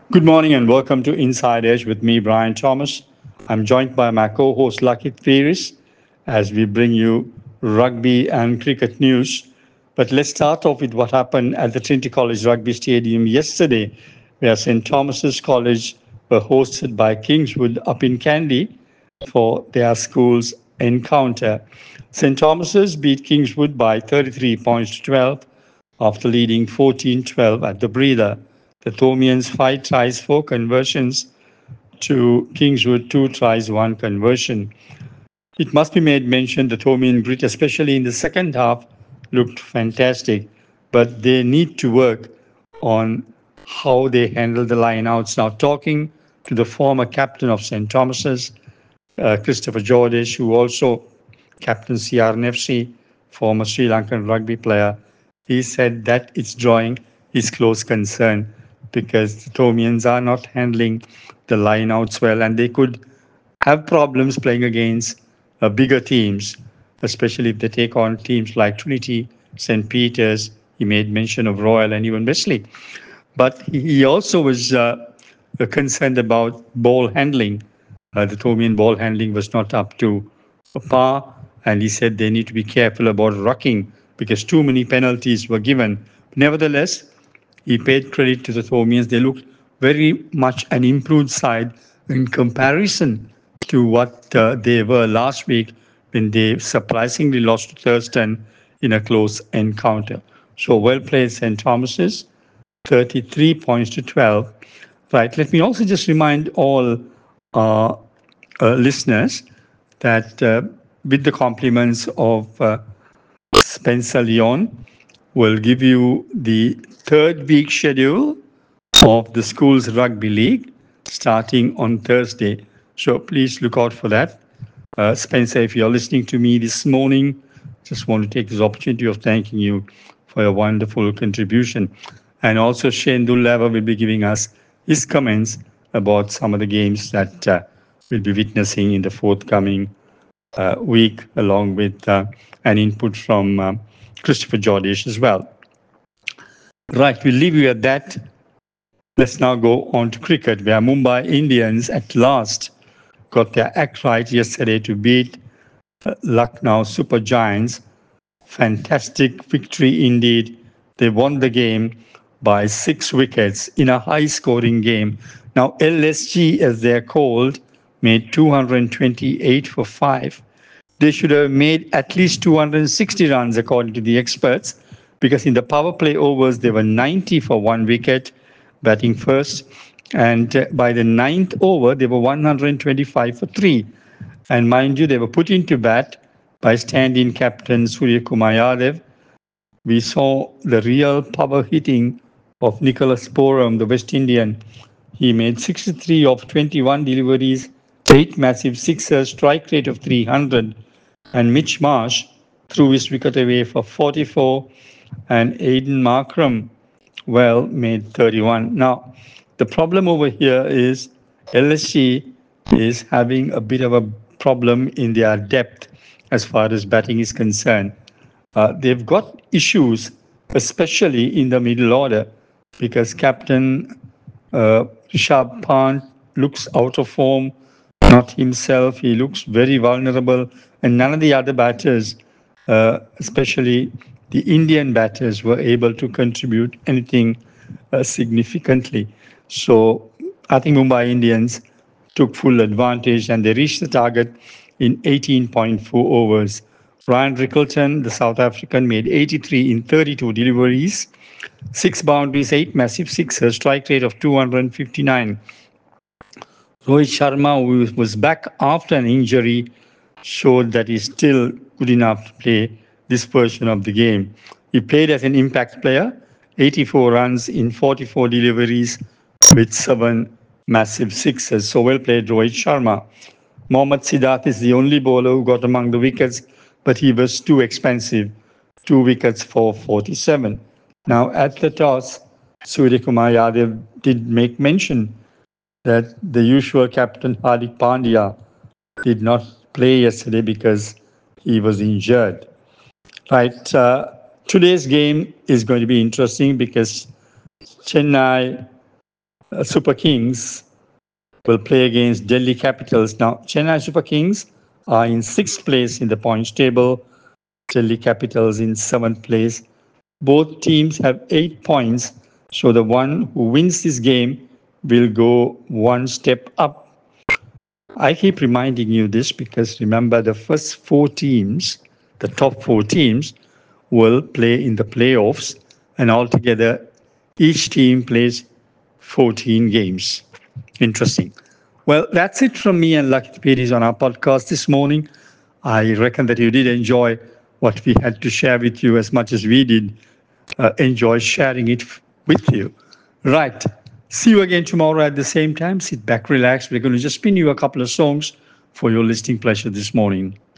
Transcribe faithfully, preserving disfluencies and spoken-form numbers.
Good morning and welcome to Inside Edge with me, Brian Thomas. I'm joined by my co host, Lucky Firis, as we bring you rugby and cricket news. But let's start off with what happened at the Trinity College Rugby Stadium yesterday, where Saint Thomas's College were hosted by Kingswood up in Kandy for their school's encounter. Saint Thomas's beat Kingswood by thirty-three points to twelve after leading fourteen twelve at the breather. The Thomians five tries, four conversions to Kingswood, two tries, one conversion. It must be made mention the Thomian grit, especially in the second half, looked fantastic, but they need to work on how they handle the lineouts. Now, talking to the former captain of Saint Thomas's, uh, Christopher Jordish, who also captained C R N F C, former Sri Lankan rugby player, he said that it's drawing his close concern because the Thomians are not handling the lineouts well, and they could have problems playing against uh, bigger teams, especially if they take on teams like Trinity, Saint Peter's. He made mention of Royal and even Wesley. But he also was uh, concerned about ball handling. Uh, the Thomian ball handling was not up to par, and he said they need to be careful about rucking because too many penalties were given. Nevertheless, he paid credit to the Thomians. They looked very much an improved side in comparison to what uh, they were last week when they surprisingly lost to Thurston in a close encounter. So well played, Saint Thomas's, thirty-three points to twelve. Right. Let me also just remind all uh, uh, listeners that uh, with the compliments of uh, Spencer Leon, will give you the third week schedule of the school's rugby league starting on Thursday. So please look out for that. Uh, Spencer, if you're listening to me this morning, just want to take this opportunity of thanking you for your wonderful contribution. And also Shane Dullava will be giving us his comments about some of the games that uh, we'll be witnessing in the forthcoming uh, week, along with uh, an input from uh, Christopher Jordish as well. Right, we'll leave you at that. Let's now go on to cricket, where Mumbai Indians at last got their act right yesterday to beat uh, Lucknow Super Giants. Fantastic victory indeed. They won the game by six wickets in a high scoring game. Now, L S G, as they're called, made two hundred twenty-eight for five. They should have made at least two hundred sixty runs, according to the experts, because in the power play overs, they were ninety for one wicket, batting first. And uh, by the ninth over, they were one hundred twenty-five for three. And mind you, they were put into bat by stand-in captain Surya Kumar Yadav. We saw the real power hitting of Nicholas Poram, the West Indian. He made sixty-three of twenty-one deliveries, eight massive sixers, strike rate of three hundred. And Mitch Marsh threw his wicket away for forty-four, and Aiden Markram, well, made thirty-one. Now, the problem over here is L S G is having a bit of a problem in their depth as far as batting is concerned. Uh, they've got issues, especially in the middle order, because Captain uh, Rishabh Pant looks out of form, not himself. He looks very vulnerable, and none of the other batters, uh, especially the Indian batters, were able to contribute anything uh, significantly. So I think Mumbai Indians took full advantage and they reached the target in eighteen point four overs. Ryan Rickleton, the South African, made eighty-three in thirty-two deliveries, six boundaries, eight massive sixers, strike rate of two hundred fifty-nine. Rohit Sharma, who was back after an injury, showed that he's still good enough to play this version of the game. He played as an impact player, eighty-four runs in forty-four deliveries with seven massive sixes. So well played, Rohit Sharma. Mohammad Siddharth is the only bowler who got among the wickets, but he was too expensive. Two wickets for forty-seven. Now, at the toss, Surya Kumar Yadav did make mention that the usual captain Hardik Pandya did not play yesterday because he was injured. Right. Uh, today's game is going to be interesting because Chennai uh, Super Kings will play against Delhi Capitals. Now, Chennai Super Kings are in sixth place in the points table, Delhi Capitals in seventh place. Both teams have eight points, so the one who wins this game will go one step up. I keep reminding you this because remember the first four teams, the top four teams, will play in the playoffs, and altogether each team plays fourteen games. Interesting. Well, that's it from me and Lucky Peiris on our podcast this morning. I reckon that you did enjoy what we had to share with you as much as we did uh, enjoy sharing it f- with you. Right. See you again tomorrow at the same time. Sit back, relax. We're going to just spin you a couple of songs for your listening pleasure this morning.